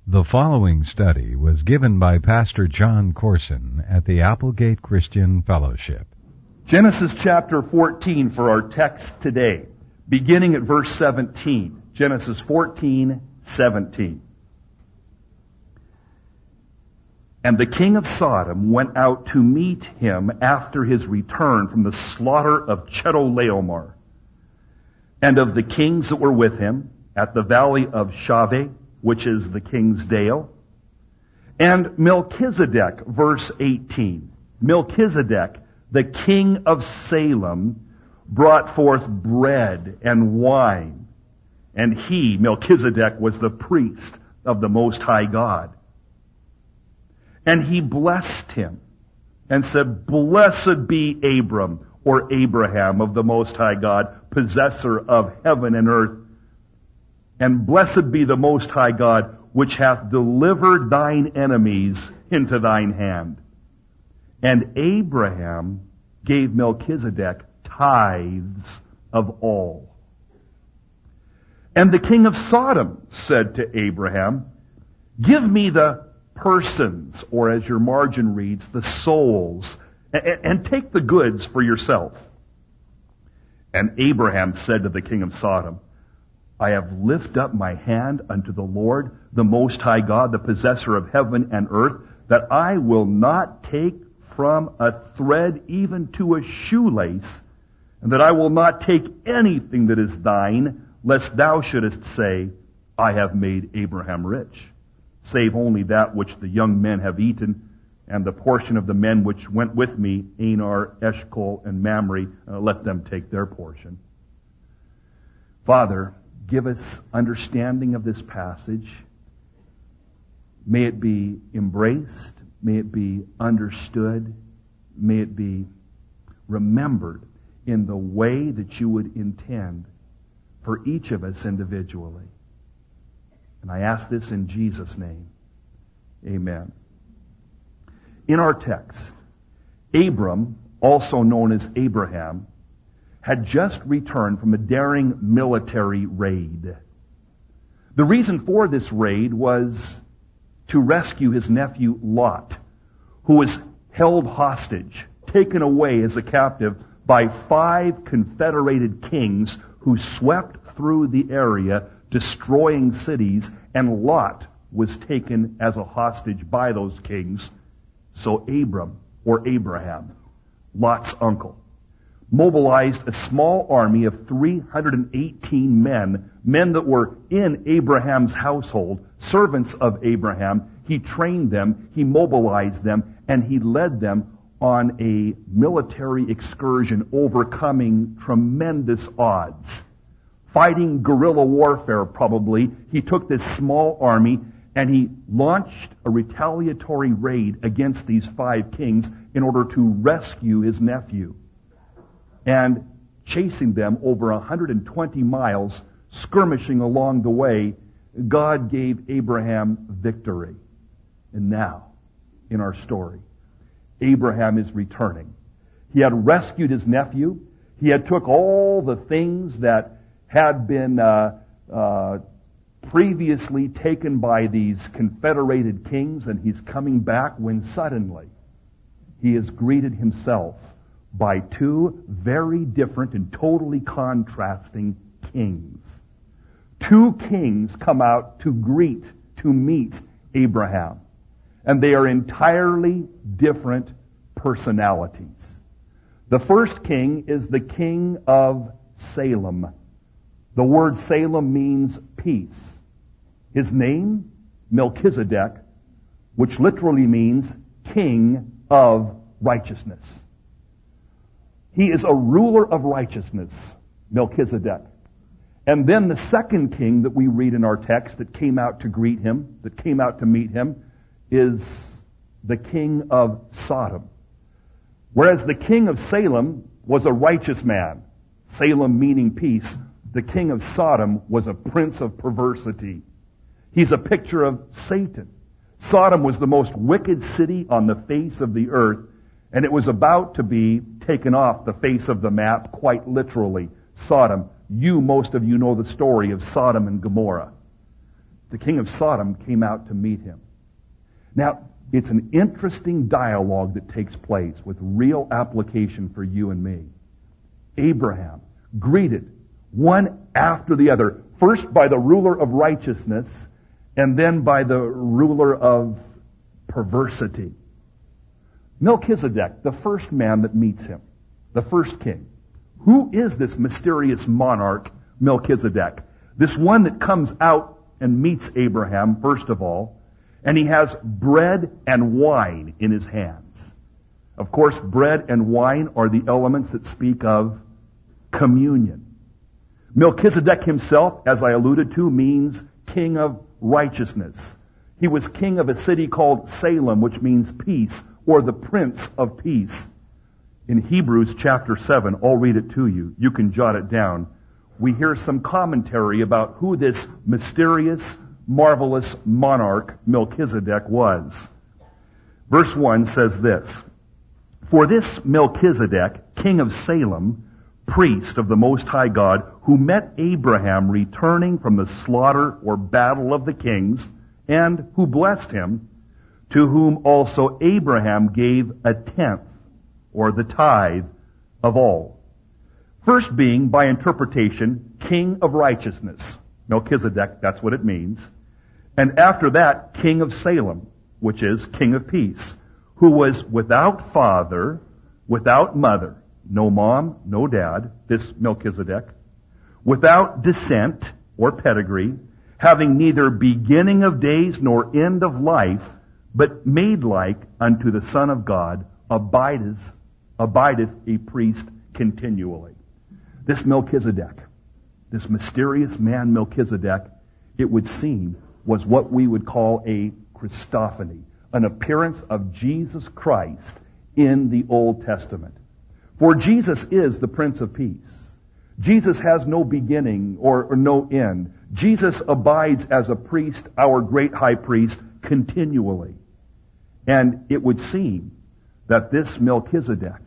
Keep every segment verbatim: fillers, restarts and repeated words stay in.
The following study was given by Pastor John Corson at the Applegate Christian Fellowship. Genesis chapter fourteen for our text today, beginning at verse seventeen. Genesis fourteen, seventeen. And the king of Sodom went out to meet him after his return from the slaughter of Chedorlaomer, and of the kings that were with him at the valley of Shaveh, which is the king's dale. And Melchizedek, verse eighteen. Melchizedek, the king of Salem, brought forth bread and wine. And he, Melchizedek, was the priest of the Most High God. And he blessed him and said, "Blessed be Abram," or Abraham, of the Most High God, possessor of heaven and earth. "And blessed be the Most High God, which hath delivered thine enemies into thine hand." And Abraham gave Melchizedek tithes of all. And the king of Sodom said to Abraham, "Give me the persons," or as your margin reads, the souls, and take the goods for yourself. And Abraham said to the king of Sodom, "I have lifted up my hand unto the Lord, the Most High God, the possessor of heaven and earth, that I will not take from a thread even to a shoelace, and that I will not take anything that is thine, lest thou shouldest say, I have made Abraham rich, save only that which the young men have eaten, and the portion of the men which went with me, Anar, Eshcol, and Mamre, uh, let them take their portion." Father, give us understanding of this passage. May it be embraced. May it be understood. May it be remembered in the way that you would intend for each of us individually. And I ask this in Jesus' name. Amen. In our text, Abram, also known as Abraham, had just returned from a daring military raid. The reason for this raid was to rescue his nephew Lot, who was held hostage, taken away as a captive by five confederated kings who swept through the area, destroying cities, and Lot was taken as a hostage by those kings. So Abram, or Abraham, Lot's uncle, mobilized a small army of three hundred eighteen men, men that were in Abraham's household, servants of Abraham. He trained them, he mobilized them, and he led them on a military excursion, overcoming tremendous odds. Fighting guerrilla warfare, probably, he took this small army and he launched a retaliatory raid against these five kings in order to rescue his nephew. And chasing them over one hundred twenty miles, skirmishing along the way, God gave Abraham victory. And now, in our story, Abraham is returning. He had rescued his nephew. He had took all the things that had been uh, uh, previously taken by these confederated kings, and he's coming back when suddenly he is greeted himself by two very different and totally contrasting kings. Two kings come out to greet, to meet Abraham. And they are entirely different personalities. The first king is the king of Salem. The word Salem means peace. His name, Melchizedek, which literally means king of righteousness. He is a ruler of righteousness, Melchizedek. And then the second king that we read in our text that came out to greet him, that came out to meet him, is the king of Sodom. Whereas the king of Salem was a righteous man, Salem meaning peace, the king of Sodom was a prince of perversity. He's a picture of Satan. Sodom was the most wicked city on the face of the earth, and it was about to be taken off the face of the map, quite literally. Sodom. You, most of you know the story of Sodom and Gomorrah. the king of Sodom came out to meet him. Now, it's an interesting dialogue that takes place with real application for you and me. Abraham greeted one after the other, first by the ruler of righteousness, and then by the ruler of perversity. Melchizedek, the first man that meets him, the first king. Who is this mysterious monarch, Melchizedek? This one that comes out and meets Abraham, first of all, and he has bread and wine in his hands. Of course, bread and wine are the elements that speak of communion. Melchizedek himself, as I alluded to, means king of righteousness. He was king of a city called Salem, which means peace, or the Prince of Peace. In Hebrews chapter seven, I'll read it to you. You can jot it down. We hear some commentary about who this mysterious, marvelous monarch Melchizedek was. Verse one says this, "For this Melchizedek, king of Salem, priest of the Most High God, who met Abraham returning from the slaughter or battle of the kings, and who blessed him, to whom also Abraham gave a tenth, or the tithe, of all." First being, by interpretation, king of righteousness. Melchizedek, that's what it means. And after that, king of Salem, which is king of peace, who was without father, without mother, no mom, no dad, this Melchizedek, without descent or pedigree, having neither beginning of days nor end of life, but made like unto the Son of God, abideth, abideth a priest continually. This Melchizedek, this mysterious man Melchizedek, it would seem, was what we would call a Christophany, an appearance of Jesus Christ in the Old Testament. For Jesus is the Prince of Peace. Jesus has no beginning or, or no end. Jesus abides as a priest, our great high priest, continually. And it would seem that this Melchizedek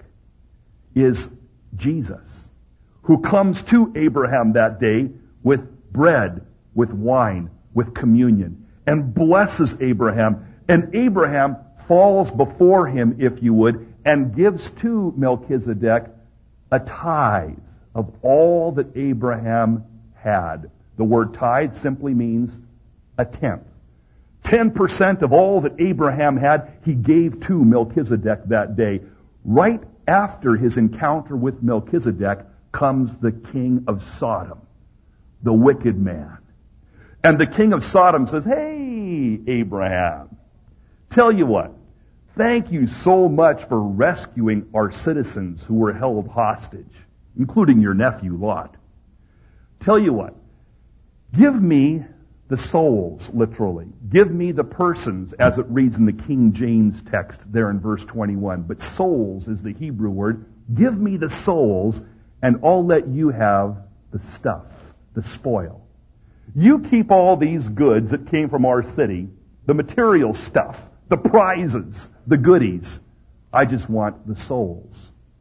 is Jesus, who comes to Abraham that day with bread, with wine, with communion, and blesses Abraham. And Abraham falls before him, if you would, and gives to Melchizedek a tithe of all that Abraham had. The word tithe simply means a tenth. Ten percent of all that Abraham had, he gave to Melchizedek that day. Right after his encounter with Melchizedek comes the king of Sodom, the wicked man. And the king of Sodom says, "Hey, Abraham, tell you what, thank you so much for rescuing our citizens who were held hostage, including your nephew Lot. Tell you what, give me the souls, literally. Give me the persons, as it reads in the King James text there in verse twenty-one. But souls is the Hebrew word. Give me the souls, and I'll let you have the stuff, the spoil. You keep all these goods that came from our city, the material stuff, the prizes, the goodies. I just want the souls."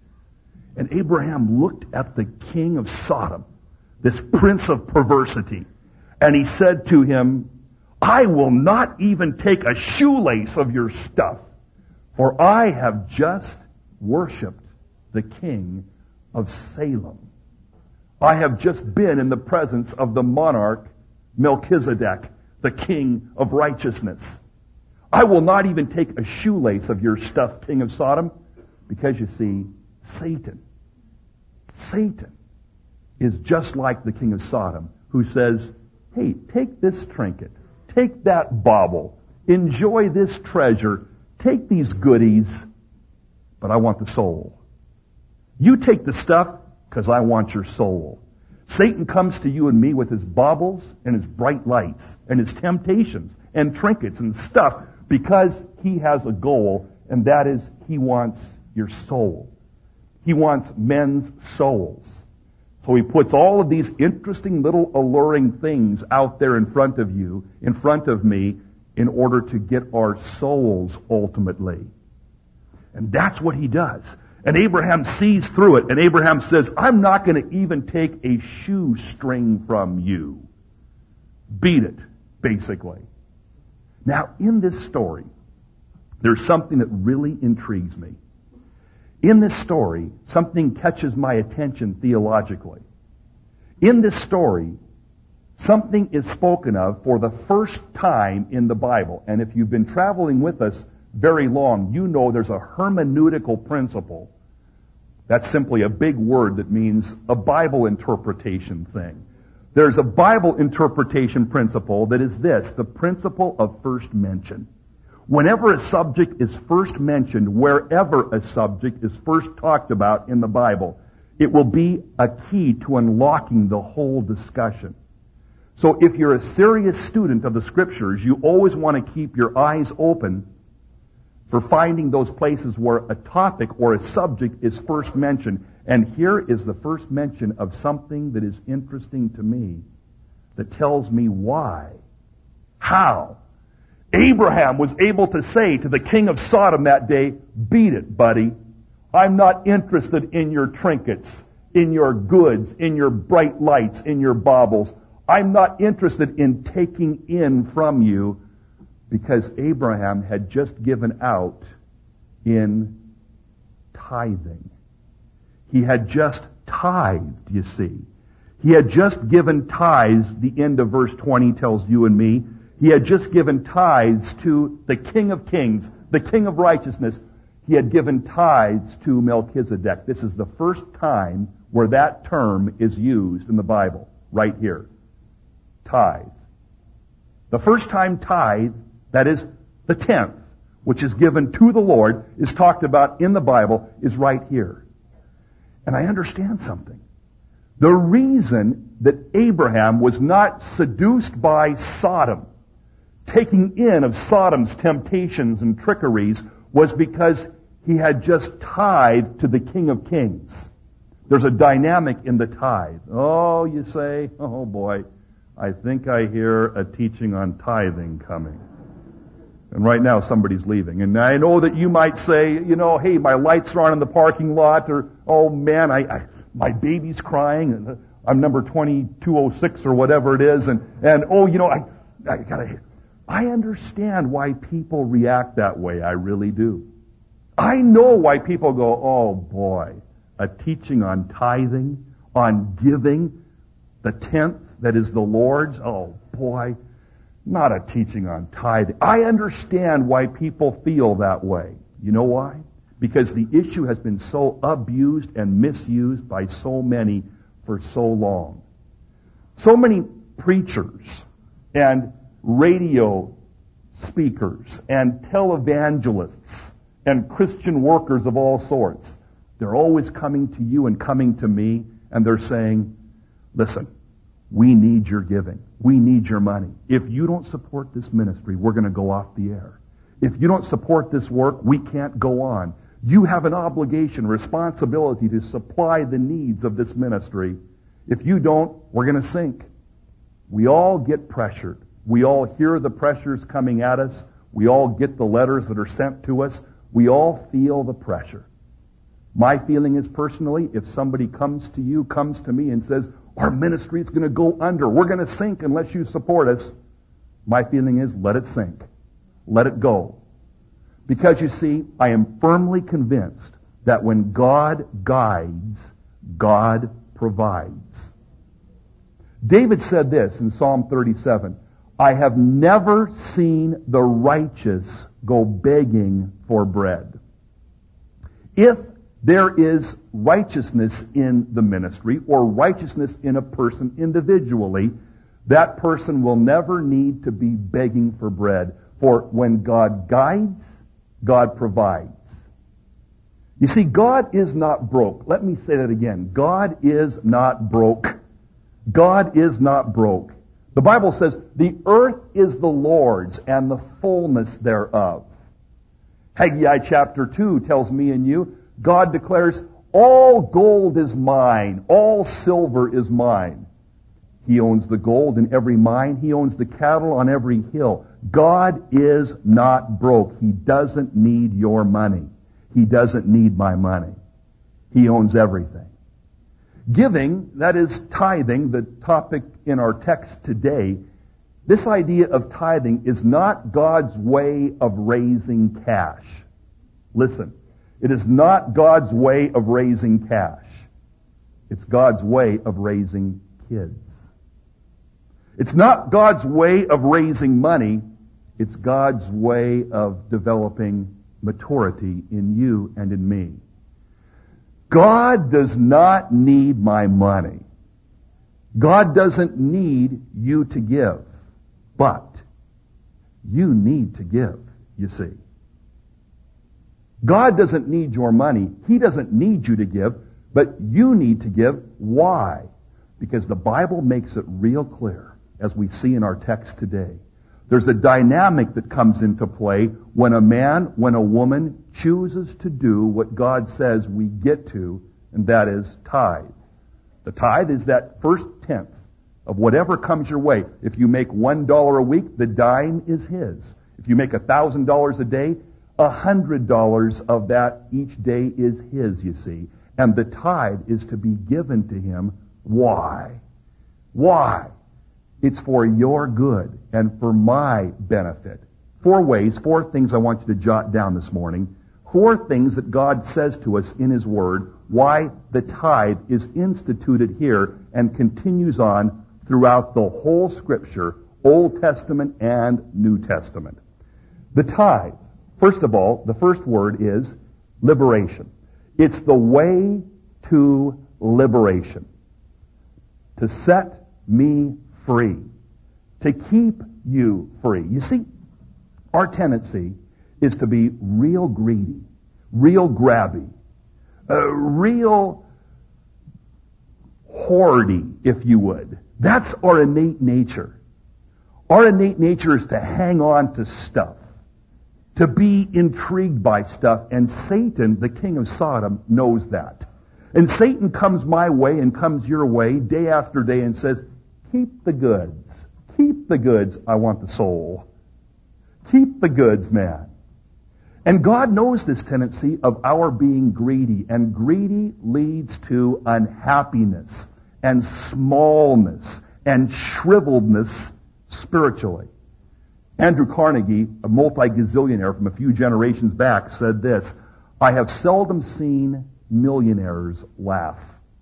And Abraham looked at the king of Sodom, this prince of perversity, and he said to him, "I will not even take a shoelace of your stuff, for I have just worshipped the king of Salem. I have just been in the presence of the monarch Melchizedek, the king of righteousness. I will not even take a shoelace of your stuff, king of Sodom," because you see, Satan, Satan is just like the king of Sodom, who says, "Hey, take this trinket, take that bauble, enjoy this treasure, take these goodies, but I want the soul. You take the stuff because I want your soul." Satan comes to you and me with his baubles and his bright lights and his temptations and trinkets and stuff because he has a goal, and that is he wants your soul. He wants men's souls. So he puts all of these interesting little alluring things out there in front of you, in front of me, in order to get our souls ultimately. And that's what he does. And Abraham sees through it, and Abraham says, "I'm not going to even take a shoestring from you. Beat it. basically. Now, in this story, there's something that really intrigues me. In this story, something catches my attention theologically. In this story, something is spoken of for the first time in the Bible. And if you've been traveling with us very long, you know there's a hermeneutical principle. That's simply a big word that means a Bible interpretation thing. There's a Bible interpretation principle that is this, the principle of first mention. Whenever a subject is first mentioned, wherever a subject is first talked about in the Bible, it will be a key to unlocking the whole discussion. So if you're a serious student of the Scriptures, you always want to keep your eyes open for finding those places where a topic or a subject is first mentioned. And here is the first mention of something that is interesting to me, that tells me why, how Abraham was able to say to the king of Sodom that day, beat it, buddy. I'm not interested in your trinkets, in your goods, in your bright lights, in your baubles. I'm not interested in taking in from you, because Abraham had just given out in tithing. He had just tithed, you see. He had just given tithes, the end of verse twenty tells you and me. He had just given tithes to the King of Kings, the King of Righteousness. He had given tithes to Melchizedek. This is the first time where that term is used in the Bible, right here. Tithe. The first time tithe, that is the tenth, which is given to the Lord, is talked about in the Bible, is right here. And I understand something. The reason that Abraham was not seduced by Sodom, taking in of Sodom's temptations and trickeries, was because he had just tithed to the King of Kings. There's a dynamic in the tithe. Oh, you say, oh boy, I think I hear a teaching on tithing coming. And right now somebody's leaving. And I know that you might say, you know, hey, my lights are on in the parking lot, or, oh man, I, I my baby's crying, and I'm number twenty-two oh six or whatever it is, and, and oh, you know, I, I gotta, I understand why people react that way. I really do. I know why people go, oh boy, a teaching on tithing, on giving, the tenth that is the Lord's, oh boy, not a teaching on tithing. I understand why people feel that way. You know why? Because the issue has been so abused and misused by so many for so long. So many preachers and radio speakers and televangelists and Christian workers of all sorts, they're always coming to you and coming to me, and they're saying, listen, we need your giving. We need your money. If you don't support this ministry, we're going to go off the air. If you don't support this work, we can't go on. You have an obligation, responsibility to supply the needs of this ministry. If you don't, we're going to sink. We all get pressured. We all hear the pressures coming at us. We all get the letters that are sent to us. We all feel the pressure. My feeling is, personally, if somebody comes to you, comes to me and says, our ministry is going to go under, we're going to sink unless you support us, my feeling is, let it sink. Let it go. Because you see, I am firmly convinced that when God guides, God provides. David said this in Psalm thirty-seven, I have never seen the righteous go begging for bread. If there is righteousness in the ministry or righteousness in a person individually, that person will never need to be begging for bread. For when God guides, God provides. You see, God is not broke. Let me say that again. God is not broke. God is not broke. The Bible says, the earth is the Lord's and the fullness thereof. Haggai chapter two tells me and you, God declares, all gold is mine, all silver is mine. He owns the gold in every mine. He owns the cattle on every hill. God is not broke. He doesn't need your money. He doesn't need my money. He owns everything. Giving, that is tithing, the topic in our text today, This idea of tithing is not God's way of raising cash. Listen, it is not God's way of raising cash. It's God's way of raising kids. It's not God's way of raising money. It's God's way of developing maturity in you and in me. God does not need my money. God doesn't need you to give. But you need to give, you see. God doesn't need your money. He doesn't need you to give, but you need to give. Why? Because the Bible makes it real clear, as we see in our text today. There's a dynamic that comes into play when a man, when a woman chooses to do what God says we get to, and that is tithe. The tithe is that first tenth of whatever comes your way. If you make one dollar a week, the dime is his. If you make a thousand dollars a day, a hundred dollars of that each day is his, you see. And the tithe is to be given to him. Why? Why? It's for your good and for my benefit. Four ways, four things I want you to jot down this morning. Four things that God says to us in His Word, why the tithe is instituted here and continues on throughout the whole Scripture, Old Testament and New Testament. The tithe, first of all, the first word is liberation. It's the way to liberation. To set me free. To keep you free. You see, our tendency is to be real greedy, real grabby, uh, real hoardy, if you would. That's our innate nature. Our innate nature is to hang on to stuff, to be intrigued by stuff, and Satan, the king of Sodom, knows that. And Satan comes my way and comes your way day after day and says, keep the goods. Keep the goods. I want the soul. Keep the goods, man. And God knows this tendency of our being greedy, and greedy leads to unhappiness and smallness and shriveledness spiritually. Andrew Carnegie, a multi-gazillionaire from a few generations back, said this, I have seldom seen millionaires laugh.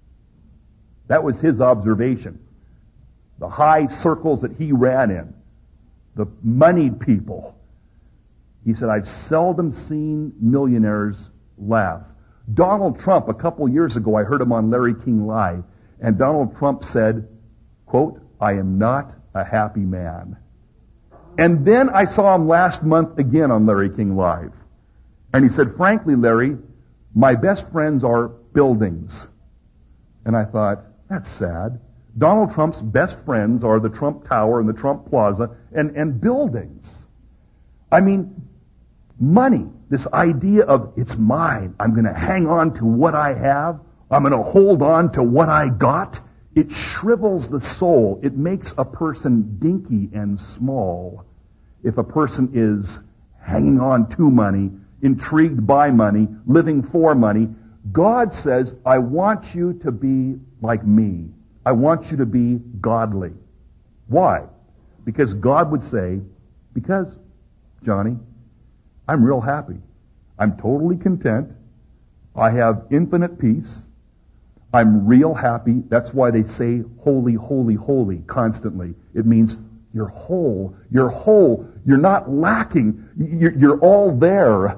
That was his observation. The high circles that he ran in, the moneyed people. He said, I've seldom seen millionaires laugh. Donald Trump, a couple years ago, I heard him on Larry King Live, and Donald Trump said, quote, I am not a happy man. And then I saw him last month again on Larry King Live. And he said, frankly, Larry, my best friends are buildings. And I thought, that's sad. Donald Trump's best friends are the Trump Tower and the Trump Plaza and, and buildings. I mean, money, this idea of it's mine. I'm going to hang on to what I have. I'm going to hold on to what I got. It shrivels the soul. It makes a person dinky and small. If a person is hanging on to money, intrigued by money, living for money, God says, I want you to be like me. I want you to be godly. Why? Because God would say, because, Johnny, I'm real happy. I'm totally content. I have infinite peace. I'm real happy. That's why they say holy, holy, holy constantly. It means you're whole. You're whole. You're not lacking. You're, you're all there.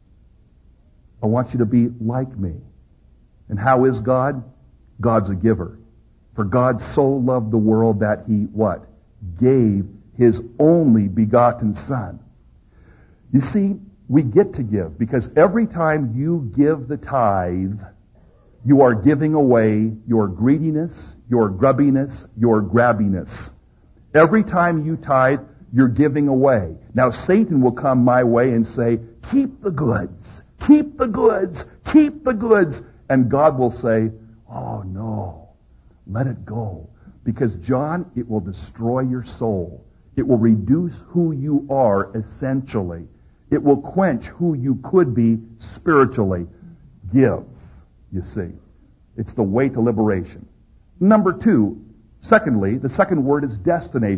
I want you to be like me. And how is God? God's a giver. For God so loved the world that He, what? Gave His only begotten Son. You see, we get to give because every time you give the tithe, you are giving away your greediness, your grubbiness, your grabbiness. Every time you tithe, you're giving away. Now Satan will come my way and say, keep the goods, keep the goods, keep the goods. And God will say, oh no, let it go. Because John, it will destroy your soul. It will reduce who you are essentially. It will quench who you could be spiritually. Give, you see. It's the way to liberation. Number two, secondly, the second word is destination.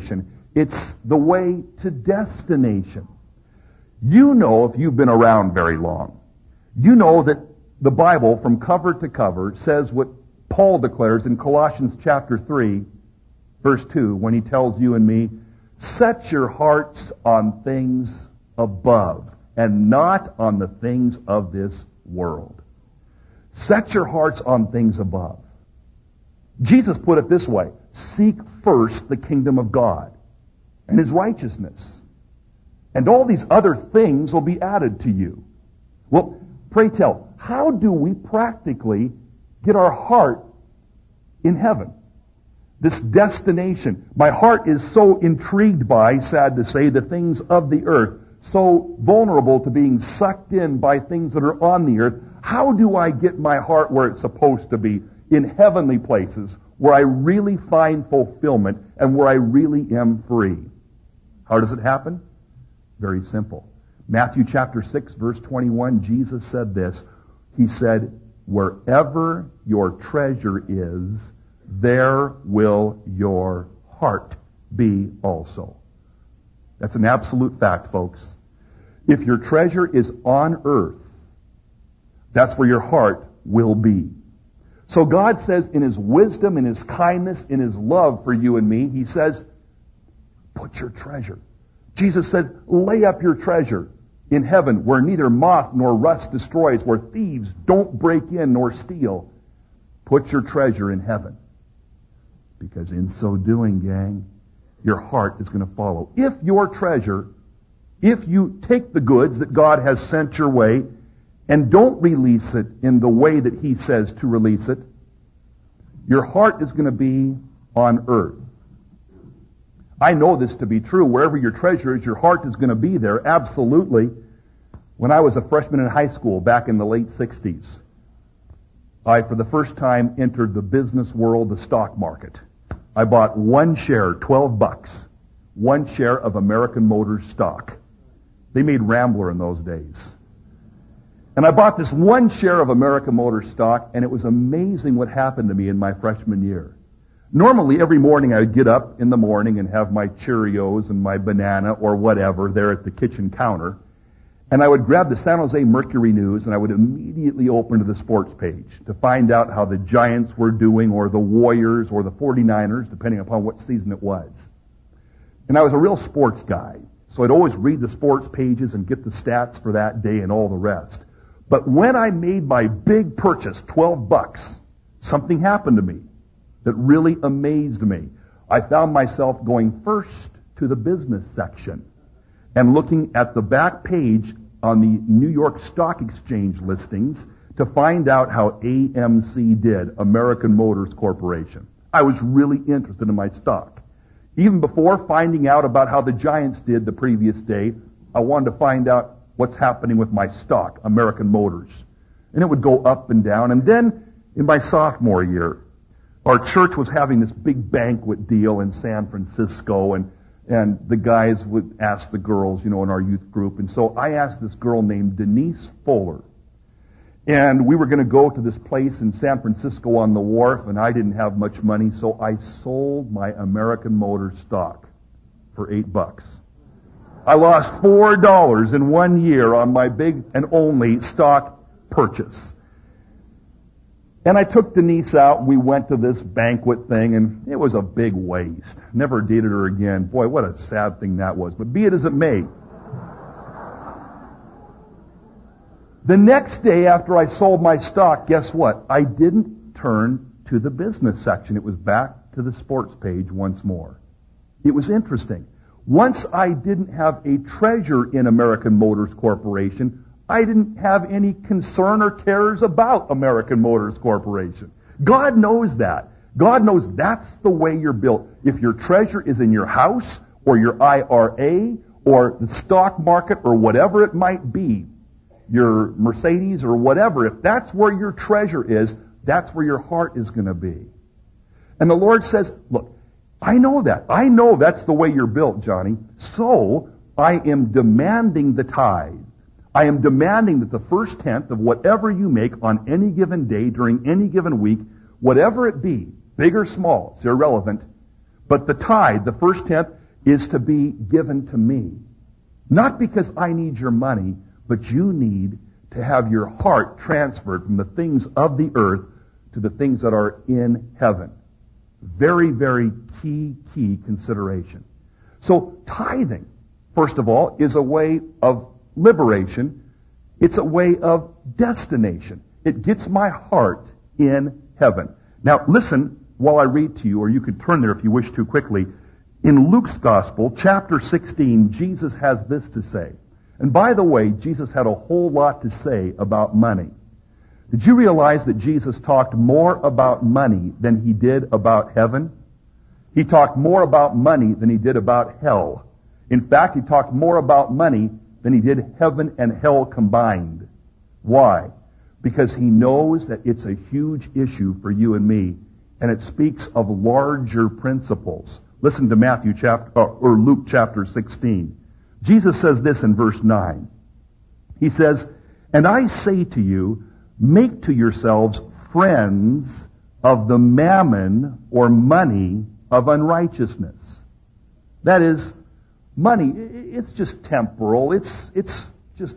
It's the way to destination. You know, if you've been around very long, you know that the Bible from cover to cover says what Paul declares in Colossians chapter three, verse two, when he tells you and me, set your hearts on things above and not on the things of this world. Set your hearts on things above. Jesus put it this way, seek first the kingdom of God and His righteousness, and all these other things will be added to you. Well, pray tell, how do we practically get our heart in heaven? This destination. My heart is so intrigued by, sad to say, the things of the earth, so vulnerable to being sucked in by things that are on the earth. How do I get my heart where it's supposed to be, in heavenly places, where I really find fulfillment and where I really am free? How does it happen? Very simple. Matthew chapter six, verse twenty-one, Jesus said this. He said, wherever your treasure is, there will your heart be also. That's an absolute fact, folks. If your treasure is on earth, that's where your heart will be. So God says in His wisdom, in His kindness, in His love for you and me, He says, put your treasure. Jesus said, lay up your treasure in heaven where neither moth nor rust destroys, where thieves don't break in nor steal. Put your treasure in heaven. Because in so doing, gang, your heart is going to follow. If your treasure, if you take the goods that God has sent your way and don't release it in the way that He says to release it, your heart is going to be on earth. I know this to be true. Wherever your treasure is, your heart is going to be there. Absolutely. When I was a freshman in high school back in the late sixties, I, for the first time, entered the business world, the stock market. I bought one share, twelve bucks, one share of American Motors stock. They made Rambler in those days. And I bought this one share of American Motors stock, and it was amazing what happened to me in my freshman year. Normally, every morning I would get up in the morning and have my Cheerios and my banana or whatever there at the kitchen counter, and I would grab the San Jose Mercury News and I would immediately open to the sports page to find out how the Giants were doing, or the Warriors, or the forty-niners, depending upon what season it was. And I was a real sports guy, so I'd always read the sports pages and get the stats for that day and all the rest. But when I made my big purchase, twelve bucks, something happened to me that really amazed me. I found myself going first to the business section and looking at the back page on the New York Stock Exchange listings to find out how A M C did, American Motors Corporation. I was really interested in my stock. Even before finding out about how the Giants did the previous day, I wanted to find out what's happening with my stock, American Motors. And it would go up and down. And then in my sophomore year, our church was having this big banquet deal in San Francisco, and and the guys would ask the girls, you know, in our youth group. And so I asked this girl named Denise Fuller. And we were going to go to this place in San Francisco on the wharf, and I didn't have much money, so I sold my American Motors stock for eight bucks. I lost four dollars in one year on my big and only stock purchase. And I took Denise out. We went to this banquet thing, and it was a big waste. Never dated her again. Boy, what a sad thing that was. But be it as it may. The next day after I sold my stock, guess what? I didn't turn to the business section. It was back to the sports page once more. It was interesting. Once I didn't have a treasure in American Motors Corporation, I didn't have any concern or cares about American Motors Corporation. God knows that. God knows that's the way you're built. If your treasure is in your house or your I R A or the stock market or whatever it might be, your Mercedes or whatever, if that's where your treasure is, that's where your heart is going to be. And the Lord says, look, I know that. I know that's the way you're built, Johnny. So I am demanding the tithe. I am demanding that the first tenth of whatever you make on any given day during any given week, whatever it be, big or small, it's irrelevant, but the tithe, the first tenth, is to be given to me. Not because I need your money, but you need to have your heart transferred from the things of the earth to the things that are in heaven. Very, very key, key consideration. So tithing, first of all, is a way of liberation. It's a way of destination. It gets my heart in heaven. Now listen while I read to you, or you can turn there if you wish to quickly. In Luke's Gospel, chapter sixteen, Jesus has this to say. And by the way, Jesus had a whole lot to say about money. Did you realize that Jesus talked more about money than he did about heaven? He talked more about money than he did about hell. In fact, he talked more about money than he did heaven and hell combined. Why? Because he knows that it's a huge issue for you and me, and it speaks of larger principles. Listen to Matthew chapter, or Luke chapter sixteen. Jesus says this in verse nine. He says, "And I say to you, make to yourselves friends of the mammon or money of unrighteousness." That is, money, it's just temporal. It's, it's just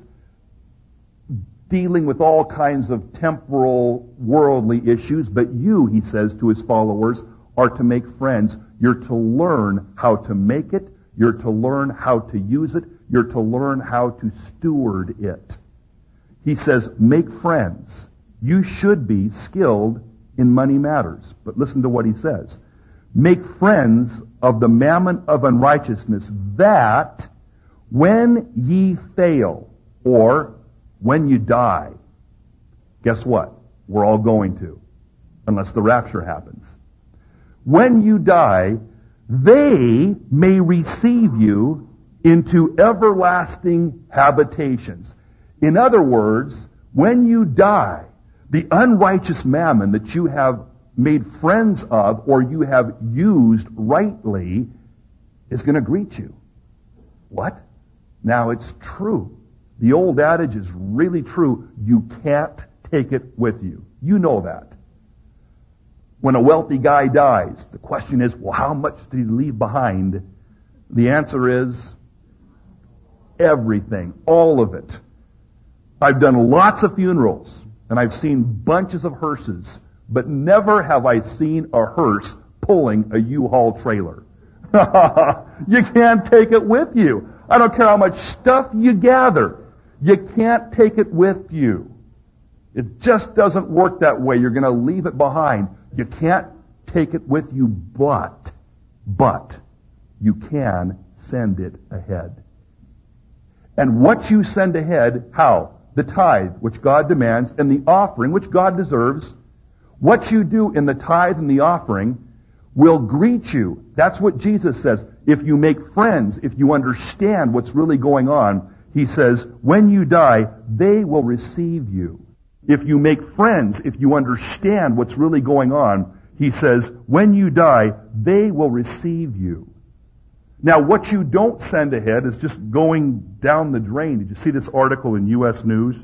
dealing with all kinds of temporal, worldly issues. But you, he says to his followers, are to make friends. You're to learn how to make it. You're to learn how to use it. You're to learn how to steward it. He says, make friends. You should be skilled in money matters. But listen to what he says. Make friends of the mammon of unrighteousness, that when ye fail, or when you die, guess what? We're all going to, unless the rapture happens. When you die, they may receive you into everlasting habitations. In other words, when you die, the unrighteous mammon that you have made friends of or you have used rightly is going to greet you. What? Now it's true. The old adage is really true. You can't take it with you. You know that. When a wealthy guy dies, the question is, well, how much did he leave behind? The answer is everything, all of it. I've done lots of funerals, and I've seen bunches of hearses, but never have I seen a hearse pulling a U-Haul trailer. You can't take it with you. I don't care how much stuff you gather. You can't take it with you. It just doesn't work that way. You're going to leave it behind. You can't take it with you, but, but, you can send it ahead. And what you send ahead, how? The tithe, which God demands, and the offering, which God deserves. What you do in the tithe and the offering will greet you. That's what Jesus says. If you make friends, if you understand what's really going on, he says, when you die, they will receive you. If you make friends, if you understand what's really going on, he says, when you die, they will receive you. Now, what you don't send ahead is just going down the drain. Did you see this article in U S News?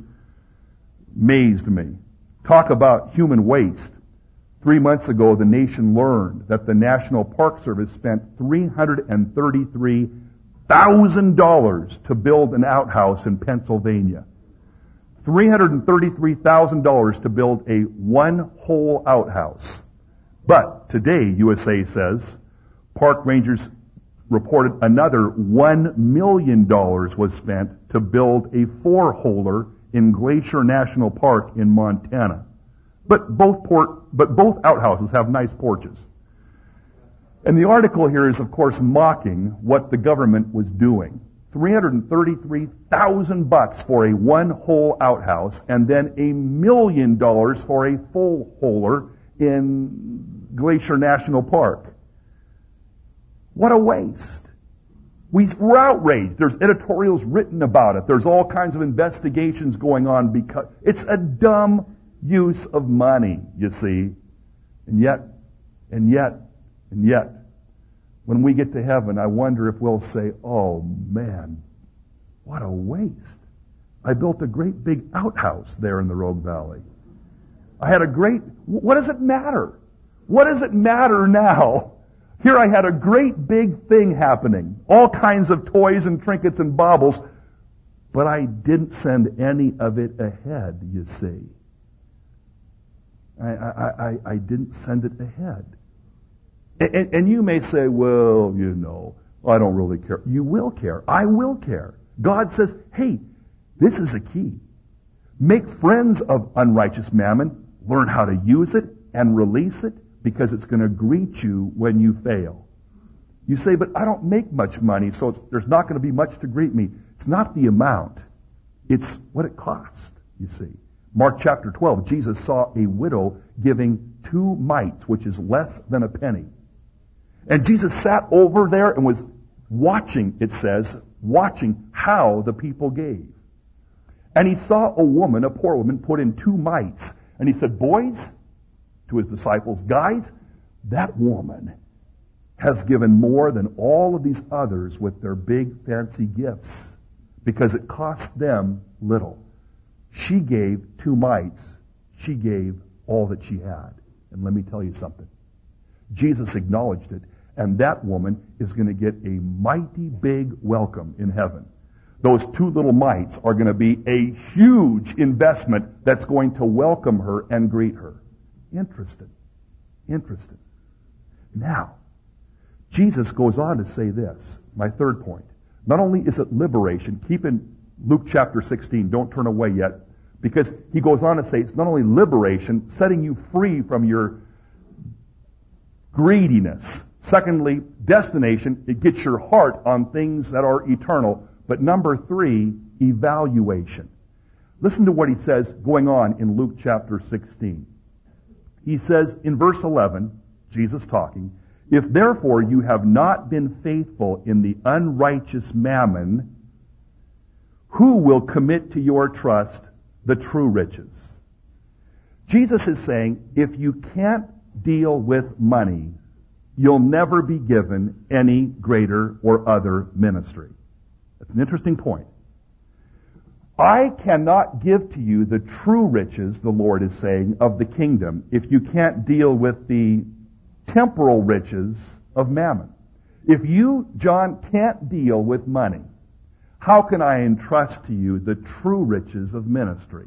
Amazed me. Talk about human waste. Three months ago, the nation learned that the National Park Service spent three hundred thirty-three thousand dollars to build an outhouse in Pennsylvania. three hundred thirty-three thousand dollars to build a one-hole outhouse. But today, U S A says, park rangers reported another one million dollars was spent to build a four-holer in Glacier National Park in Montana. But both port, but both outhouses have nice porches. And the article here is, of course, mocking what the government was doing. three hundred thirty-three thousand bucks for a one-hole outhouse, and then a million dollars for a full-holer in Glacier National Park. What a waste. We, we're outraged. There's editorials written about it. There's all kinds of investigations going on because it's a dumb use of money, you see. And yet, and yet, and yet, when we get to heaven, I wonder if we'll say, oh man, what a waste. I built a great big outhouse there in the Rogue Valley. I had a great, what does it matter? What does it matter now Here I had a great big thing happening. All kinds of toys and trinkets and baubles. But I didn't send any of it ahead, you see. I, I, I, I didn't send it ahead. And, and you may say, well, you know, I don't really care. You will care. I will care. God says, hey, this is a key. Make friends of unrighteous mammon. Learn how to use it and release it because it's going to greet you when you fail. You say, but I don't make much money, so it's, there's not going to be much to greet me. It's not the amount. It's what it costs, you see. Mark chapter twelve, Jesus saw a widow giving two mites, which is less than a penny. And Jesus sat over there and was watching, it says, watching how the people gave. And he saw a woman, a poor woman, put in two mites. And he said, boys, to his disciples, guys, that woman has given more than all of these others with their big fancy gifts because it cost them little. She gave two mites. She gave all that she had. And let me tell you something. Jesus acknowledged it, and that woman is going to get a mighty big welcome in heaven. Those two little mites are going to be a huge investment that's going to welcome her and greet her. Interesting. Interesting. Now, Jesus goes on to say this, my third point. Not only is it liberation, keep in Luke chapter sixteen, don't turn away yet, because he goes on to say it's not only liberation, setting you free from your greediness. Secondly, destination, it gets your heart on things that are eternal. But number three, evaluation. Listen to what he says going on in Luke chapter sixteen. He says in verse eleven, Jesus talking, if therefore you have not been faithful in the unrighteous mammon, who will commit to your trust the true riches? Jesus is saying, if you can't deal with money, you'll never be given any greater or other ministry. That's an interesting point. I cannot give to you the true riches, the Lord is saying, of the kingdom if you can't deal with the temporal riches of mammon. If you, John, can't deal with money, how can I entrust to you the true riches of ministry?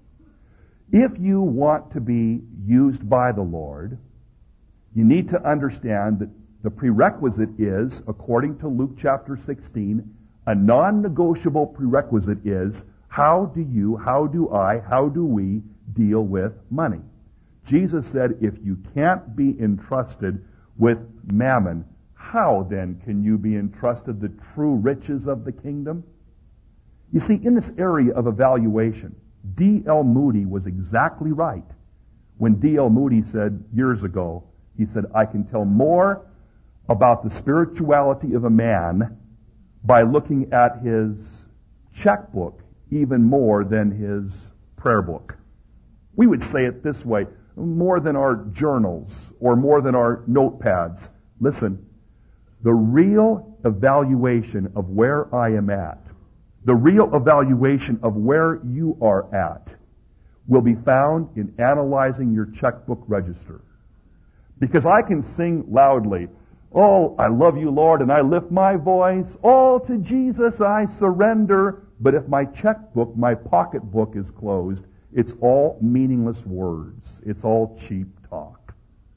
If you want to be used by the Lord, you need to understand that the prerequisite is, according to Luke chapter sixteen, a non-negotiable prerequisite is, how do you, how do I, how do we deal with money? Jesus said, if you can't be entrusted with mammon, how then can you be entrusted the true riches of the kingdom? You see, in this area of evaluation, D L Moody was exactly right. When D L Moody said years ago, he said, I can tell more about the spirituality of a man by looking at his checkbook even more than his prayer book. We would say it this way, more than our journals or more than our notepads. Listen, the real evaluation of where I am at, the real evaluation of where you are at, will be found in analyzing your checkbook register. Because I can sing loudly, oh, I love you, Lord, and I lift my voice. All to Jesus I surrender. But if my checkbook, my pocketbook is closed, it's all meaningless words. It's all cheap talk.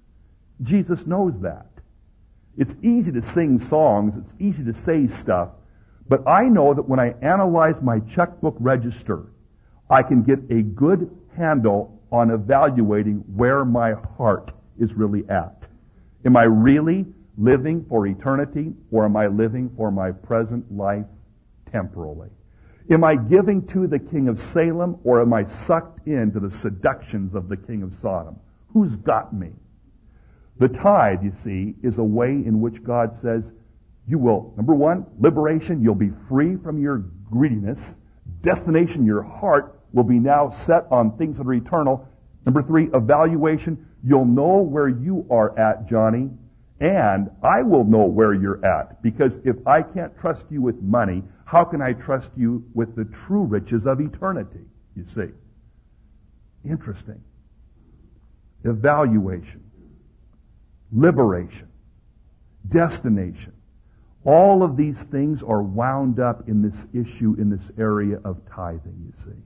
Jesus knows that. It's easy to sing songs. It's easy to say stuff. But I know that when I analyze my checkbook register, I can get a good handle on evaluating where my heart is really at. Am I really living for eternity, or am I living for my present life temporally? Am I giving to the king of Salem, or am I sucked into the seductions of the king of Sodom? Who's got me? The tithe, you see, is a way in which God says, you will, number one, liberation, you'll be free from your greediness. Destination, your heart will be now set on things that are eternal. Number three, evaluation, you'll know where you are at, Johnny, and I will know where you're at. Because if I can't trust you with money, how can I trust you with the true riches of eternity? You see. Interesting. Evaluation. Liberation. destination. All of these things are wound up in this issue, in this area of tithing, you see.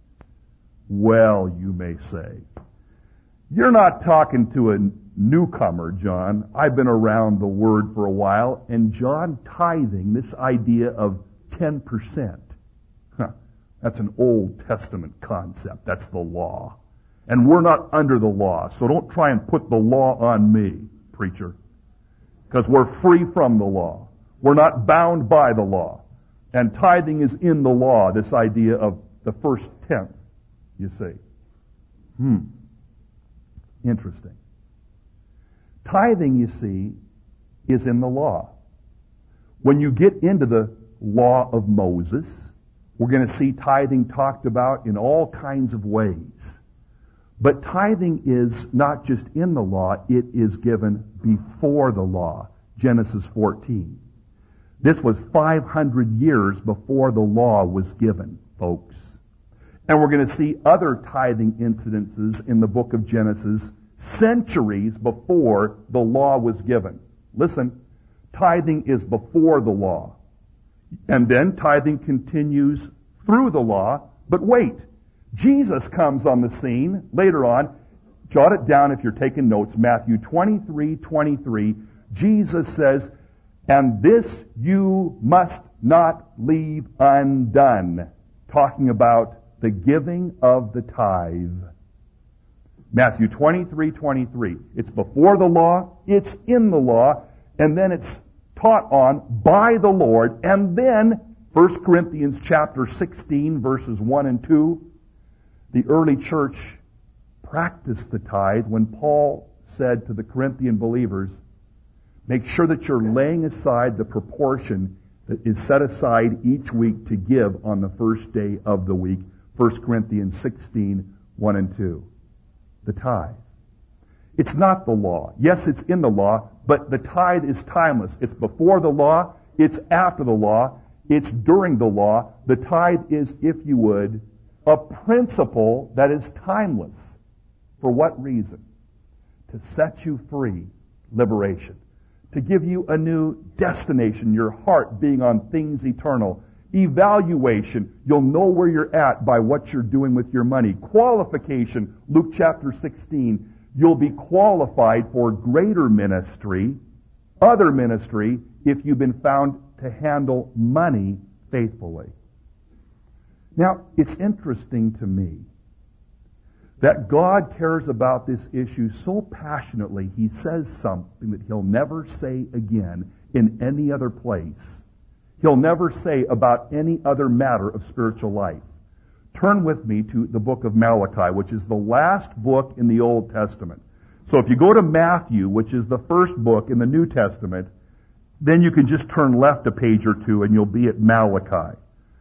Well, you may say, you're not talking to a newcomer, John. I've been around the Word for a while, and John, tithing, this idea of ten percent, huh, that's an Old Testament concept. That's the law. And we're not under the law, so don't try and put the law on me, preacher, because we're free from the law. We're not bound by the law. And tithing is in the law, this idea of the first tenth, you see. Hmm. Interesting. Tithing, you see, is in the law. When you get into the law of Moses, we're going to see tithing talked about in all kinds of ways. But tithing is not just in the law, it is given before the law. Genesis fourteen. This was five hundred years before the law was given, folks. And we're going to see other tithing incidences in the book of Genesis centuries before the law was given. Listen, tithing is before the law. And then tithing continues through the law. But wait, Jesus comes on the scene later on. Jot it down if you're taking notes. Matthew twenty-three twenty-three. Jesus says, "And this you must not leave undone." Talking about the giving of the tithe. Matthew twenty-three twenty-three. It's before the law, it's in the law, and then it's taught on by the Lord. And then First Corinthians chapter sixteen, verses one and two. The early church practiced the tithe when Paul said to the Corinthian believers, make sure that you're laying aside the proportion that is set aside each week to give on the first day of the week. First Corinthians sixteen, one and two. The tithe. It's not the law. Yes, it's in the law, but the tithe is timeless. It's before the law. It's after the law. It's during the law. The tithe is, if you would, a principle that is timeless. For what reason? To set you free, liberation. To give you a new destination, your heart being on things eternal. Evaluation, you'll know where you're at by what you're doing with your money. Qualification, Luke chapter sixteen, you'll be qualified for greater ministry, other ministry, if you've been found to handle money faithfully. Now, it's interesting to me that God cares about this issue so passionately, He says something that He'll never say again in any other place. He'll never say about any other matter of spiritual life. Turn with me to the book of Malachi, which is the last book in the Old Testament. So if you go to Matthew, which is the first book in the New Testament, then you can just turn left a page or two and you'll be at Malachi.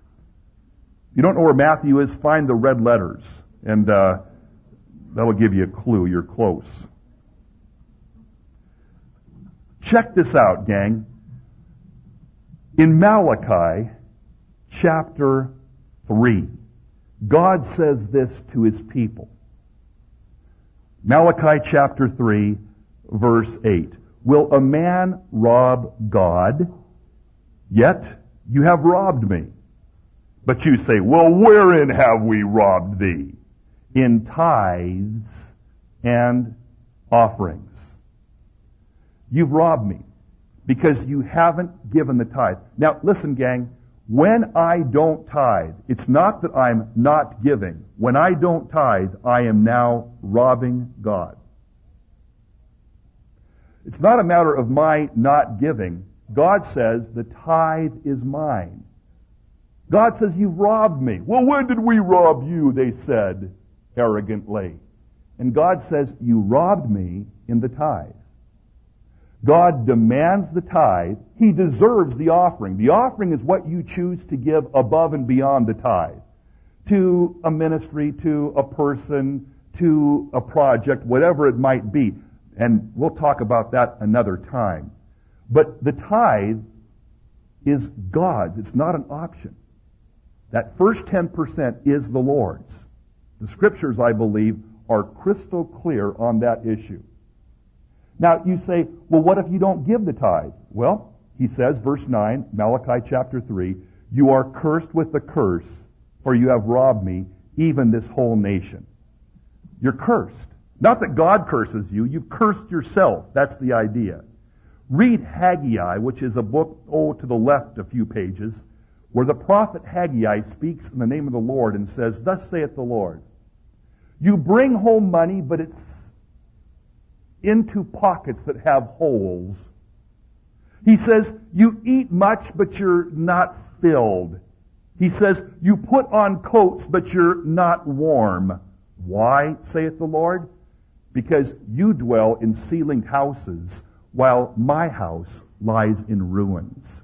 If you don't know where Matthew is, find the red letters, and uh, that'll give you a clue. You're close. Check this out, gang. In Malachi chapter three, God says this to His people. Malachi chapter three, verse eight. Will a man rob God? Yet you have robbed me. But you say, well, wherein have we robbed thee? In tithes and offerings. You've robbed me because you haven't given the tithe. Now, listen, gang, when I don't tithe, it's not that I'm not giving. When I don't tithe, I am now robbing God. It's not a matter of my not giving. God says the tithe is mine. God says, you've robbed me. Well, when did we rob you? They said arrogantly. And God says, you robbed me in the tithe. God demands the tithe. He deserves the offering. The offering is what you choose to give above and beyond the tithe. To a ministry, to a person, to a project, whatever it might be. And we'll talk about that another time. But the tithe is God's. It's not an option. That first ten percent is the Lord's. The Scriptures, I believe, are crystal clear on that issue. Now you say, well, what if you don't give the tithe? Well, he says, verse nine, Malachi chapter three, you are cursed with the curse, for you have robbed me, even this whole nation. You're cursed. Not that God curses you, you've cursed yourself. That's the idea. Read Haggai, which is a book, oh, to the left a few pages, where the prophet Haggai speaks in the name of the Lord and says, thus saith the Lord, you bring home money, but it's into pockets that have holes. He says, you eat much, but you're not filled. He says, you put on coats, but you're not warm. Why, saith the Lord? Because you dwell in ceilinged houses, while my house lies in ruins.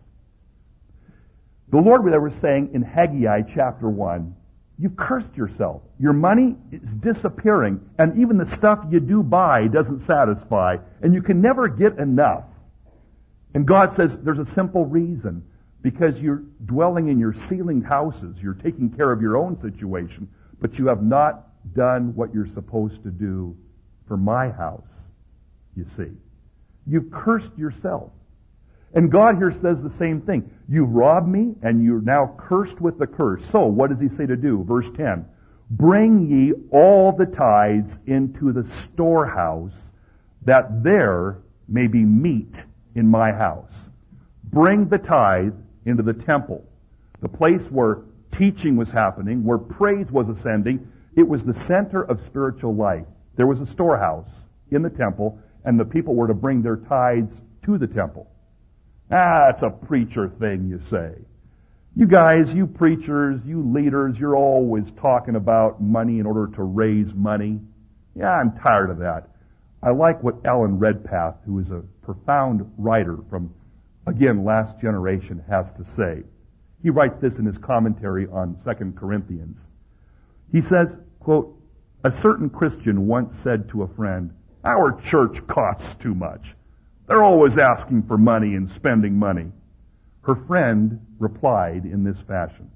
The Lord was saying in Haggai chapter one, you've cursed yourself. Your money is disappearing, and even the stuff you do buy doesn't satisfy, and you can never get enough. And God says there's a simple reason. Because you're dwelling in your ceilinged houses, you're taking care of your own situation, but you have not done what you're supposed to do for my house, you see. You've cursed yourself. And God here says the same thing. You've robbed me, and you're now cursed with the curse. So, what does he say to do? Verse ten. Bring ye all the tithes into the storehouse, that there may be meat in my house. Bring the tithe into the temple, the place where teaching was happening, where praise was ascending. It was the center of spiritual life. There was a storehouse in the temple, and the people were to bring their tithes to the temple. Ah, it's a preacher thing, you say. You guys, you preachers, you leaders, you're always talking about money in order to raise money. Yeah, I'm tired of that. I like what Alan Redpath, who is a profound writer from, again, last generation, has to say. He writes this in his commentary on Second Corinthians. He says, quote, a certain Christian once said to a friend, our church costs too much. They're always asking for money and spending money. Her friend replied in this fashion.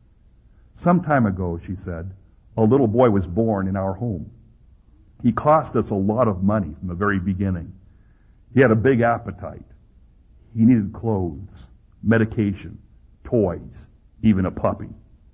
Some time ago, she said, a little boy was born in our home. He cost us a lot of money from the very beginning. He had a big appetite. He needed clothes, medication, toys, even a puppy.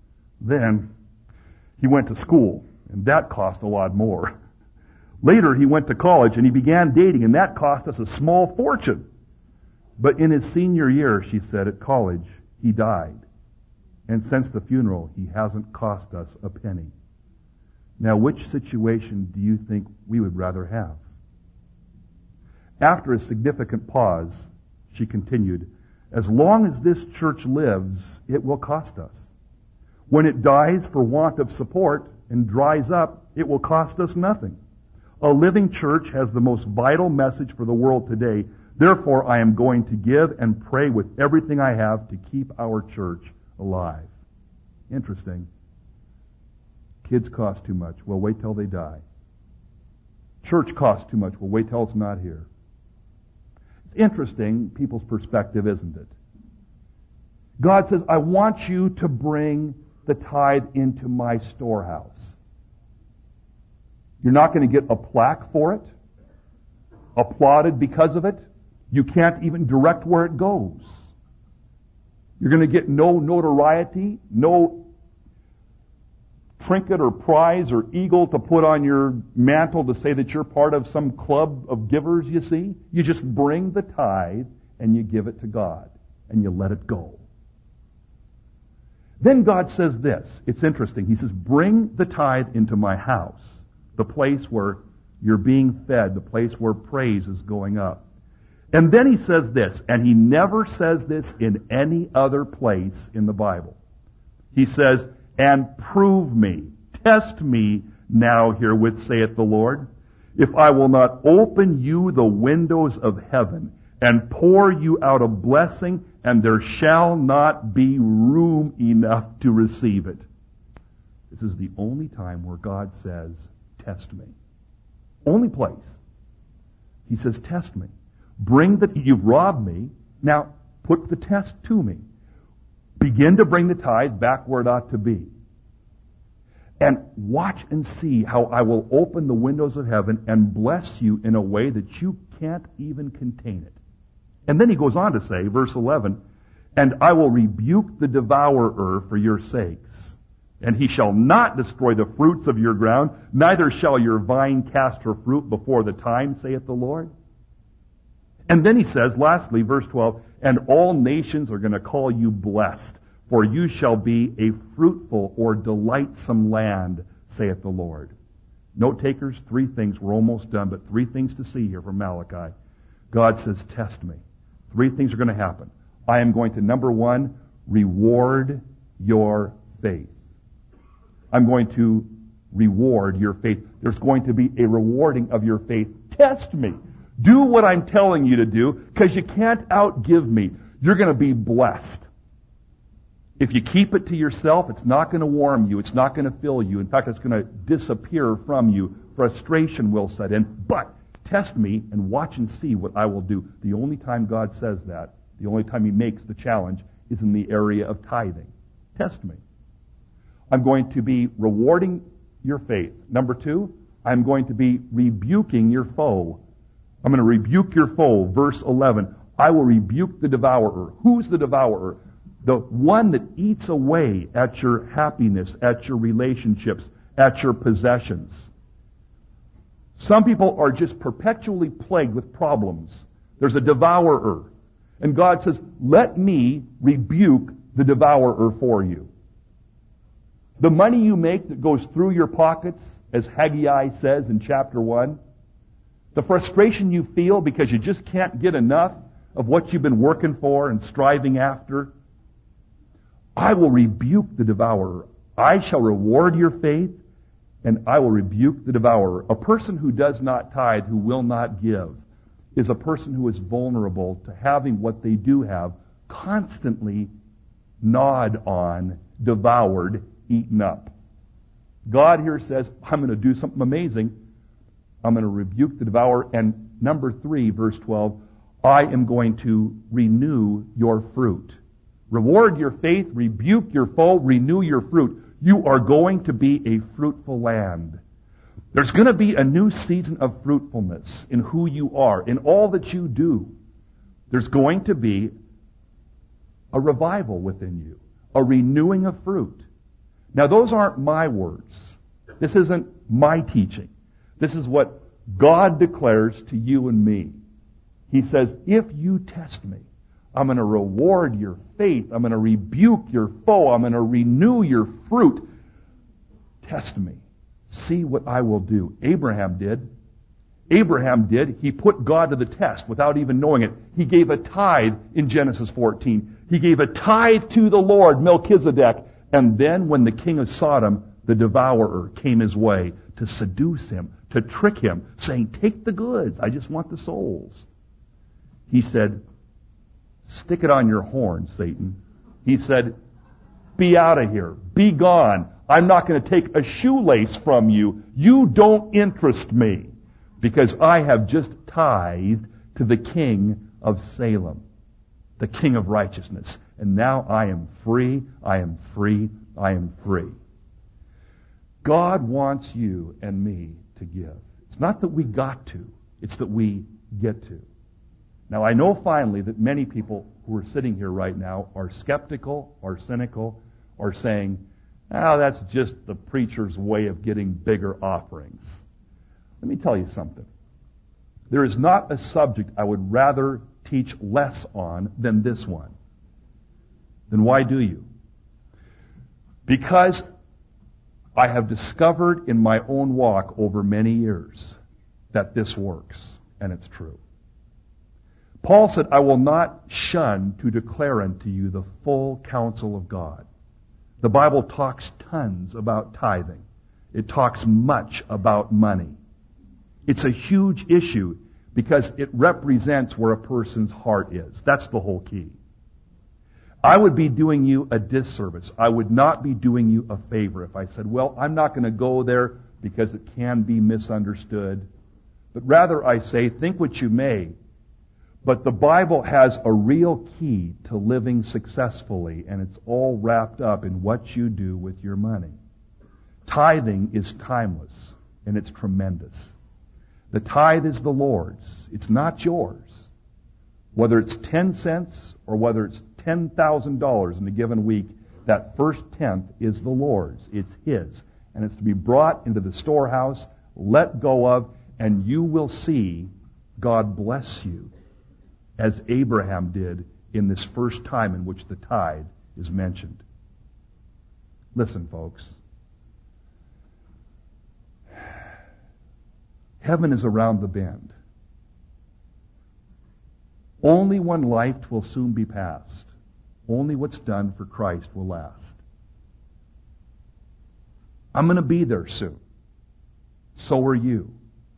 Then he went to school, and that cost a lot more. Later he went to college and he began dating, and that cost us a small fortune. But in his senior year, she said, at college, he died. And since the funeral, he hasn't cost us a penny. Now, which situation do you think we would rather have? After a significant pause, she continued, as long as this church lives, it will cost us. When it dies for want of support and dries up, it will cost us nothing. A living church has the most vital message for the world today. Therefore, I am going to give and pray with everything I have to keep our church alive. Interesting. Kids cost too much. Well, wait till they die. Church costs too much. Well, wait till it's not here. It's interesting, people's perspective, isn't it? God says, I want you to bring the tithe into my storehouse. You're not going to get a plaque for it, applauded because of it. You can't even direct where it goes. You're going to get no notoriety, no trinket or prize or eagle to put on your mantle to say that you're part of some club of givers, you see. You just bring the tithe and you give it to God and you let it go. Then God says this. It's interesting. He says, bring the tithe into my house, the place where you're being fed, the place where praise is going up. And then he says this, and he never says this in any other place in the Bible. He says, and prove me, test me now herewith, saith the Lord, if I will not open you the windows of heaven and pour you out a blessing, and there shall not be room enough to receive it. This is the only time where God says, test me. Only place. He says, test me. Bring the, you've robbed me. Now, put the test to me. Begin to bring the tithe back where it ought to be. And watch and see how I will open the windows of heaven and bless you in a way that you can't even contain it. And then he goes on to say, verse eleven, and I will rebuke the devourer for your sakes, and he shall not destroy the fruits of your ground, neither shall your vine cast her fruit before the time, saith the Lord. And then he says, lastly, verse twelve, and all nations are going to call you blessed, for you shall be a fruitful or delightsome land, saith the Lord. Note takers, three things. We're almost done, but three things to see here from Malachi. God says, test me. Three things are going to happen. I am going to, number one, reward your faith. I'm going to reward your faith. There's going to be a rewarding of your faith. Test me. Do what I'm telling you to do, because you can't outgive me. You're going to be blessed. If you keep it to yourself, it's not going to warm you. It's not going to fill you. In fact, it's going to disappear from you. Frustration will set in. But test me and watch and see what I will do. The only time God says that, the only time He makes the challenge, is in the area of tithing. Test me. I'm going to be rewarding your faith. Number two, I'm going to be rebuking your foe. I'm going to rebuke your foe. Verse eleven, I will rebuke the devourer. Who's the devourer? The one that eats away at your happiness, at your relationships, at your possessions. Some people are just perpetually plagued with problems. There's a devourer. And God says, let me rebuke the devourer for you. The money you make that goes through your pockets, as Haggai says in chapter one, the frustration you feel because you just can't get enough of what you've been working for and striving after, I will rebuke the devourer. I shall reward your faith, and I will rebuke the devourer. A person who does not tithe, who will not give, is a person who is vulnerable to having what they do have constantly gnawed on, devoured, eaten up. God here says, I'm going to do something amazing. I'm going to rebuke the devourer. And number three, verse twelve, I am going to renew your fruit. Reward your faith, rebuke your foe, renew your fruit. You are going to be a fruitful land. There's going to be a new season of fruitfulness in who you are, in all that you do. There's going to be a revival within you, a renewing of fruit. Now, those aren't my words. This isn't my teaching. This is what God declares to you and me. He says, if you test me, I'm going to reward your faith. I'm going to rebuke your foe. I'm going to renew your fruit. Test me. See what I will do. Abraham did. Abraham did. He put God to the test without even knowing it. He gave a tithe in Genesis fourteen. He gave a tithe to the Lord, Melchizedek. And then when the king of Sodom, the devourer, came his way to seduce him, to trick him, saying, take the goods. I just want the souls. He said, stick it on your horn, Satan. He said, be out of here. Be gone. I'm not going to take a shoelace from you. You don't interest me, because I have just tithed to the king of Salem, the king of righteousness. And now I am free, I am free, I am free. God wants you and me to give. It's not that we got to, it's that we get to. Now, I know finally that many people who are sitting here right now are skeptical or cynical or saying, oh, that's just the preacher's way of getting bigger offerings. Let me tell you something. There is not a subject I would rather teach less on than this one. Then why do you? Because I have discovered in my own walk over many years that this works, and it's true. Paul said, I will not shun to declare unto you the full counsel of God. The Bible talks tons about tithing. It talks much about money. It's a huge issue because it represents where a person's heart is. That's the whole key. I would be doing you a disservice. I would not be doing you a favor if I said, well, I'm not going to go there because it can be misunderstood. But rather I say, think what you may. But the Bible has a real key to living successfully, and it's all wrapped up in what you do with your money. Tithing is timeless, and it's tremendous. The tithe is the Lord's. It's not yours. Whether it's ten cents or whether it's ten thousand dollars in a given week, that first tenth is the Lord's. It's His. And it's to be brought into the storehouse, let go of, and you will see God bless you, as Abraham did in this first time in which the tithe is mentioned. Listen, folks. Heaven is around the bend. Only one life will soon be passed. Only what's done for Christ will last. I'm going to be there soon. So are you.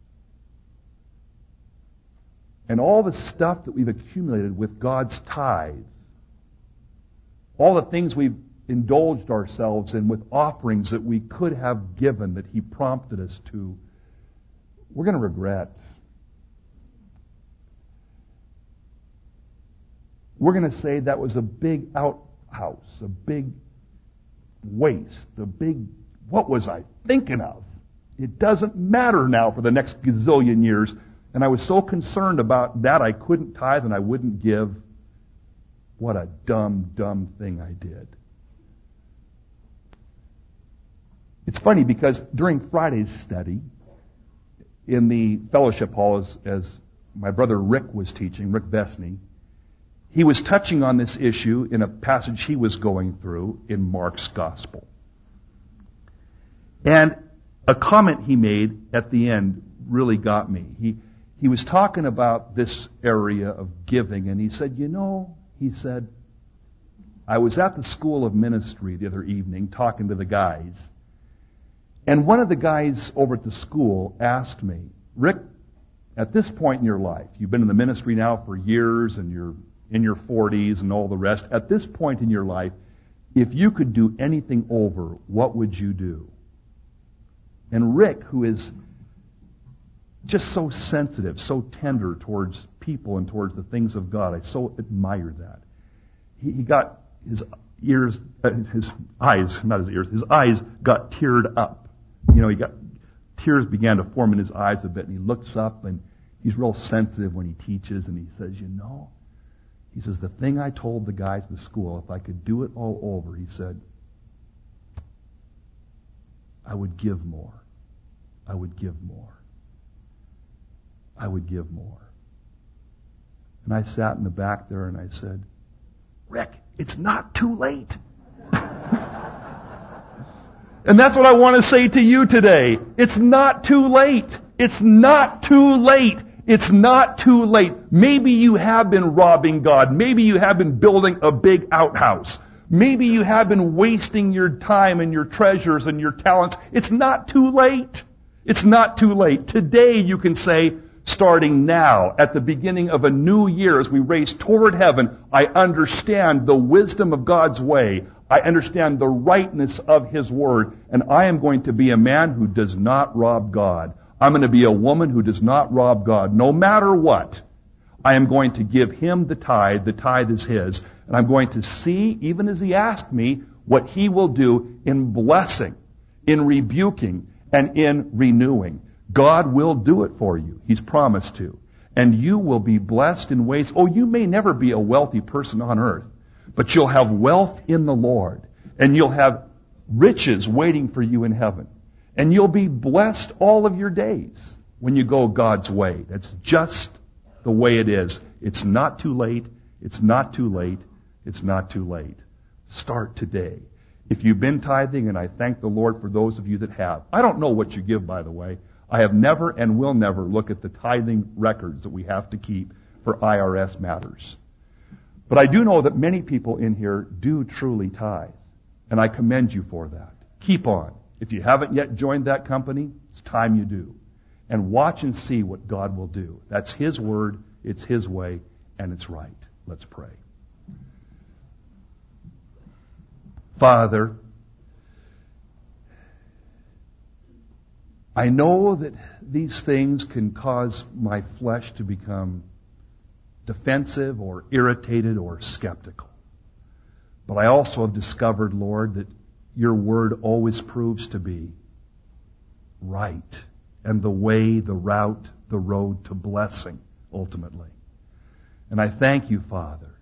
And all the stuff that we've accumulated with God's tithe, all the things we've indulged ourselves in with offerings that we could have given, that He prompted us to, we're going to regret. We're going to say that was a big outhouse, a big waste, a big, what was I thinking of? It doesn't matter now for the next gazillion years. And I was so concerned about that I couldn't tithe and I wouldn't give. What a dumb, dumb thing I did. It's funny because during Friday's study, in the fellowship hall, as, as my brother Rick was teaching, Rick Vesney, he was touching on this issue in a passage he was going through in Mark's Gospel. And a comment he made at the end really got me. He he was talking about this area of giving, and he said, you know, he said, I was at the School of Ministry the other evening talking to the guys, and one of the guys over at the school asked me, Rick, at this point in your life, you've been in the ministry now for years, and you're in your forties and all the rest, at this point in your life, if you could do anything over, what would you do? And Rick, who is just so sensitive, so tender towards people and towards the things of God, I so admire that. He, he got his ears, uh, his eyes, not his ears, his eyes got teared up. You know, he got, tears began to form in his eyes a bit, and he looks up, and he's real sensitive when he teaches, and he says, you know, he says, the thing I told the guys in the school, if I could do it all over, he said, I would give more. I would give more. I would give more. And I sat in the back there and I said, Rick, it's not too late. And that's what I want to say to you today. It's not too late. It's not too late. It's not too late. Maybe you have been robbing God. Maybe you have been building a big outhouse. Maybe you have been wasting your time and your treasures and your talents. It's not too late. It's not too late. Today you can say, starting now, at the beginning of a new year, as we race toward heaven, I understand the wisdom of God's way. I understand the rightness of His Word. And I am going to be a man who does not rob God. I'm going to be a woman who does not rob God. No matter what, I am going to give Him the tithe. The tithe is His. And I'm going to see, even as He asked me, what He will do in blessing, in rebuking, and in renewing. God will do it for you. He's promised to. And you will be blessed in ways, oh, you may never be a wealthy person on earth, but you'll have wealth in the Lord. And you'll have riches waiting for you in heaven. And you'll be blessed all of your days when you go God's way. That's just the way it is. It's not too late. It's not too late. It's not too late. Start today. If you've been tithing, and I thank the Lord for those of you that have. I don't know what you give, by the way. I have never and will never look at the tithing records that we have to keep for I R S matters. But I do know that many people in here do truly tithe. And I commend you for that. Keep on. If you haven't yet joined that company, it's time you do. And watch and see what God will do. That's His Word, it's His way, and it's right. Let's pray. Father, I know that these things can cause my flesh to become defensive or irritated or skeptical. But I also have discovered, Lord, that your word always proves to be right, and the way, the route, the road to blessing, ultimately. And I thank you, Father,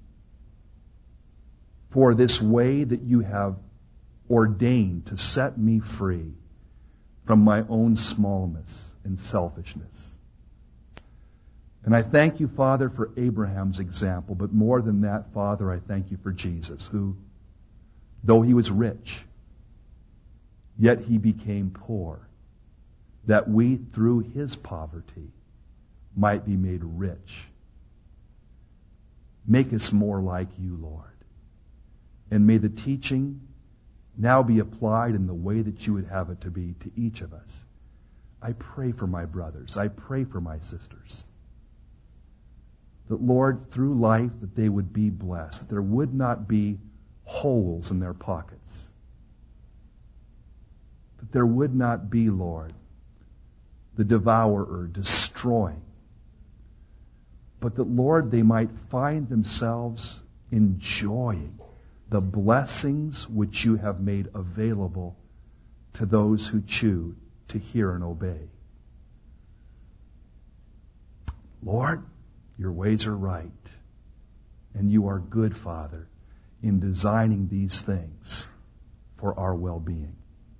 for this way that you have ordained to set me free from my own smallness and selfishness. And I thank you, Father, for Abraham's example, but more than that, Father, I thank you for Jesus, who, though he was rich, yet he became poor, that we, through his poverty, might be made rich. Make us more like you, Lord. And may the teaching now be applied in the way that you would have it to be to each of us. I pray for my brothers. I pray for my sisters. That, Lord, through life, that they would be blessed. That there would not be holes in their pockets. That there would not be, Lord, the devourer destroying. But that, Lord, they might find themselves enjoying the blessings which you have made available to those who choose to hear and obey. Lord, your ways are right, and you are good, Father, in designing these things for our well-being.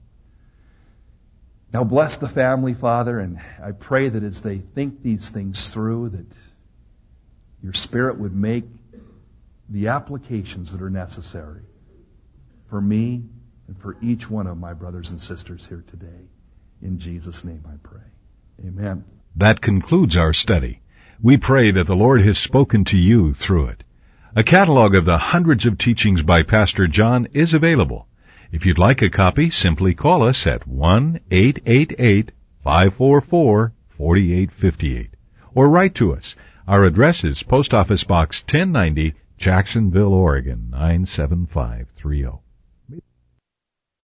Now bless the family, Father, and I pray that as they think these things through, that your Spirit would make the applications that are necessary for me and for each one of my brothers and sisters here today. In Jesus' name I pray. Amen. That concludes our study. We pray that the Lord has spoken to you through it. A catalog of the hundreds of teachings by Pastor John is available. If you'd like a copy, simply call us at one eight eight eight, five four four, four eight five eight or write to us. Our address is Post Office Box ten ninety, Jacksonville, Oregon, nine seven five three zero.